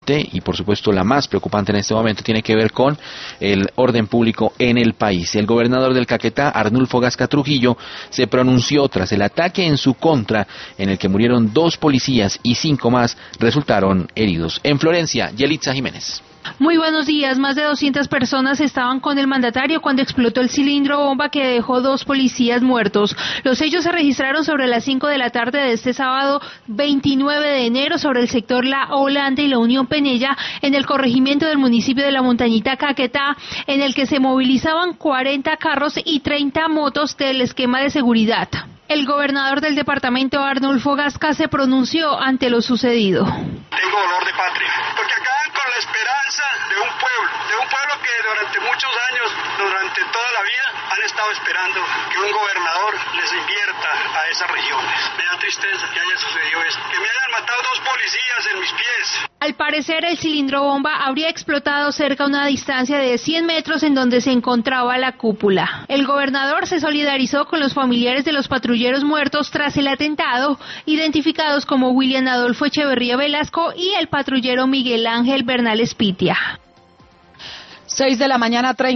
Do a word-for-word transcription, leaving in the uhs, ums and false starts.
y por supuesto la más preocupante en este momento tiene que ver con el orden público en el país. El gobernador del Caquetá, Arnulfo Gasca Trujillo, se pronunció tras el ataque en su contra, en el que murieron dos policías y cinco más resultaron heridos. En Florencia, Yelitza Jiménez. Muy buenos días. Más de doscientas personas estaban con el mandatario cuando explotó el cilindro bomba que dejó dos policías muertos. Los hechos se registraron sobre las cinco de la tarde de este sábado veintinueve de enero sobre el sector La Holanda y la Unión Penella en el corregimiento del municipio de La Montañita, Caquetá, en el que se movilizaban cuarenta carros y treinta motos del esquema de seguridad. El gobernador del departamento, Arnulfo Gasca, se pronunció ante lo sucedido. Tengo dolor de patria, porque acaban con la esperanza de un pueblo, de un pueblo que durante muchos años, durante toda la vida, han estado esperando que un gobernador les invierta a esas regiones. Me da tristeza que haya sucedido esto, que me hayan matado dos policías en mis pies. Al parecer, el cilindro bomba habría explotado cerca a una distancia de cien metros en donde se encontraba la cúpula. El gobernador se solidarizó con los familiares de los patrulleros muertos tras el atentado, identificados como William Adolfo Echeverría Velasco y el patrullero Miguel Ángel Bernal Espitia. seis de la mañana, treinta